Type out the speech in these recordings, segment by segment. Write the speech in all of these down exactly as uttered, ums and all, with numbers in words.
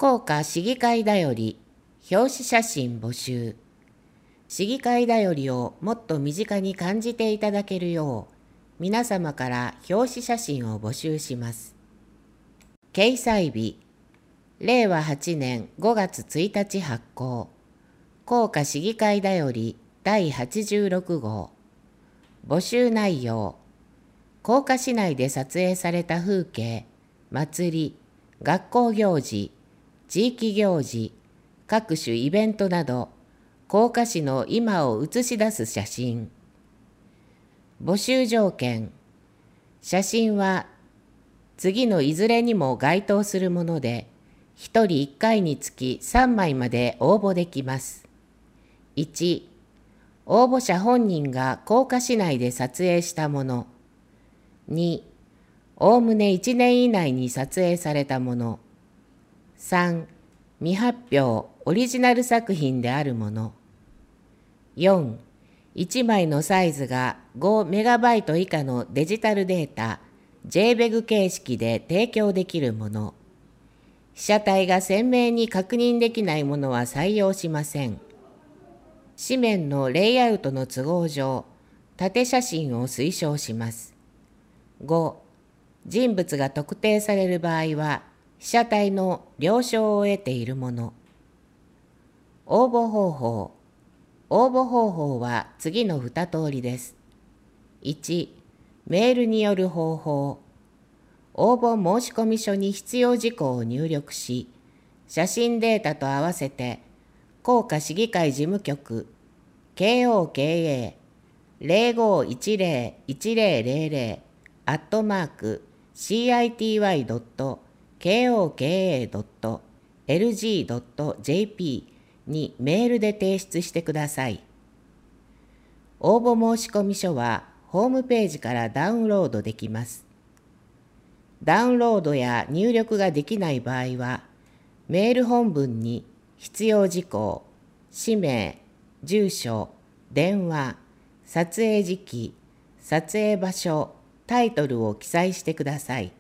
校歌市議会だより表紙写真募集。市議会だよりをもっと身近に感じていただけるよう、皆様から表紙写真を募集します。掲載日、れいわはちねんごがつついたち発行。校歌市議会だよりだいはちじゅうろくごう。募集内容、校歌市内で撮影された風景、祭り、学校行事、地域行事、各種イベントなど、校歌市の今を映し出す写真。募集条件、写真は次のいずれにも該当するもので、ひとりいっかいにつきさんまいまで応募できます。いち、応募者本人が校歌市内で撮影したもの。に、おおむねいちねん以内に撮影されたもの。さん、未発表オリジナル作品であるもの。よん、いちまいのサイズがごメガバイト以下のデジタルデータ ジェイペグ 形式で提供できるもの。被写体が鮮明に確認できないものは採用しません。紙面のレイアウトの都合上、縦写真を推奨します。ご、人物が特定される場合は、被写体の了承を得ているもの。応募方法。応募方法は次のに通りです。いち、メールによる方法。応募申込書に必要事項を入力し、写真データと合わせて、校歌市議会事務局 ケーオーケーエー ぜろごいちぜろいちぜろぜろぜろ アットマーク シーアイティーワイドットケーオーケーエードットエルジードットジェーピー にメールで提出してください。応募申込書はホームページからダウンロードできます。ダウンロードや入力ができない場合は、メール本文に必要事項、氏名、住所、電話、撮影時期、撮影場所、タイトルを記載してください。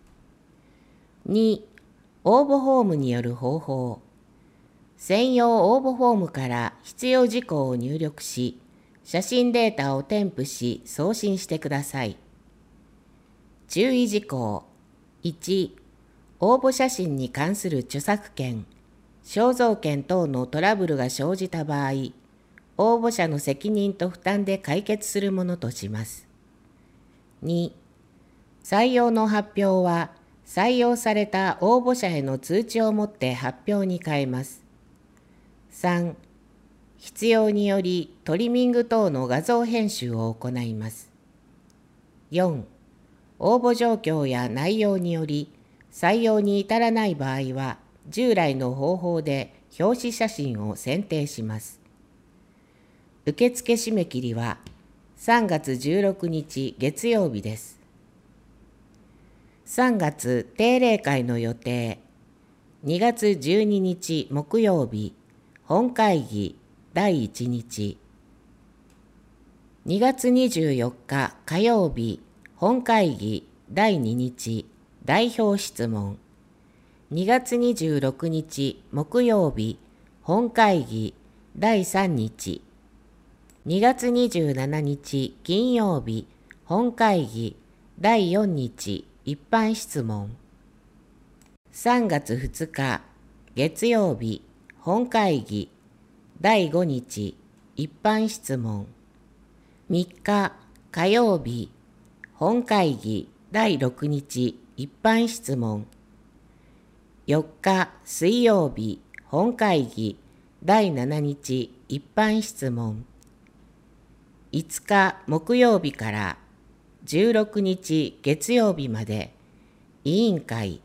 に、応募フォームによる方法。専用応募フォームから必要事項を入力し、写真データを添付し送信してください。注意事項。いち、応募写真に関する著作権、肖像権等のトラブルが生じた場合、応募者の責任と負担で解決するものとします。に、採用の発表は、採用された応募者への通知をもって発表に変えます。さん、必要によりトリミング等の画像編集を行います。よん、応募状況や内容により採用に至らない場合は、従来の方法で表紙写真を選定します。受付締め切りはさんがつじゅうろくにち月曜日です。さんがつ定例会の予定。にがつじゅうににち木曜日、本会議だいいちにち。にがつにじゅうよっか火曜日、本会議だいににち、代表質問。にがつにじゅうろくにち木曜日、本会議だいさんにち。にがつにじゅうしちにち金曜日、本会議だいよんにち、一般質問。さんがつふつか月曜日、本会議だいごにち、一般質問。みっか火曜日、本会議だいろくにち、一般質問。よっか水曜日、本会議だいしちにち、一般質問。いつか木曜日からじゅうろくにち月曜日まで委員会。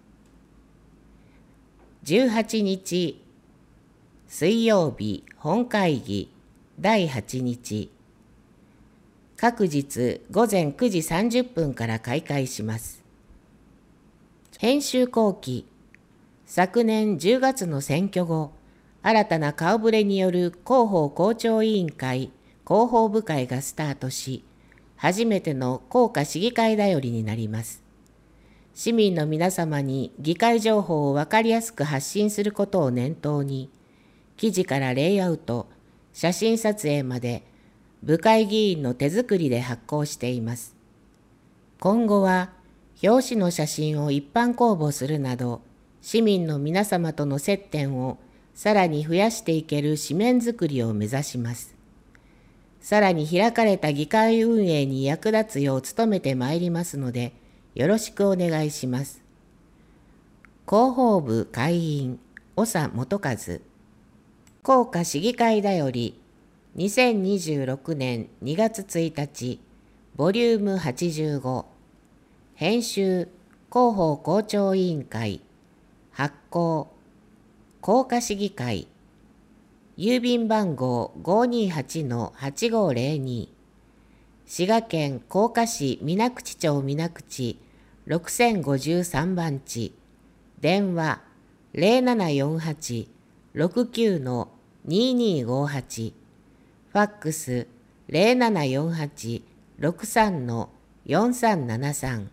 じゅうはちにち水曜日、本会議だいはちにち。各日ごぜんくじさんじゅっぷんから開会します。編集後期。昨年じゅうがつの選挙後、新たな顔ぶれによる広報校長委員会広報部会がスタートし、初めての校歌市議会だよりになります。 市民の皆様に議会情報を分かりやすく発信することを念頭に、記事からレイアウト、写真撮影まで部会議員の手作りで発行しています。今後は表紙の写真を一般公募するなど、市民の皆様との接点をさらに増やしていける紙面作りを目指します。さらに開かれた議会運営に役立つよう努めてまいりますので、よろしくお願いします。広報部会員、長元和。甲賀市議会だより、にせんにじゅうろくねんにがつついたち、ボリュームはちじゅうご。編集、広報校長委員会。発行、甲賀市議会。郵便番号 ごーにーはちのはちごーぜろに。滋賀県甲賀市水口町水口ろくせんごじゅうさんばんち。電話 ゼロななよんはち ろくきゅう のにーにーごーはち。ファックス ゼロななよんはち ろくさん のよんさんななさん。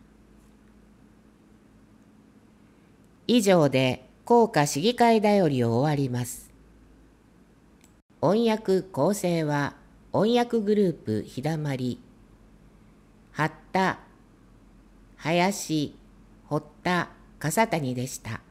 以上で甲賀市議会だよりを終わります。音訳構成は音訳グループひだまり。八田、林、堀田、笠谷でした。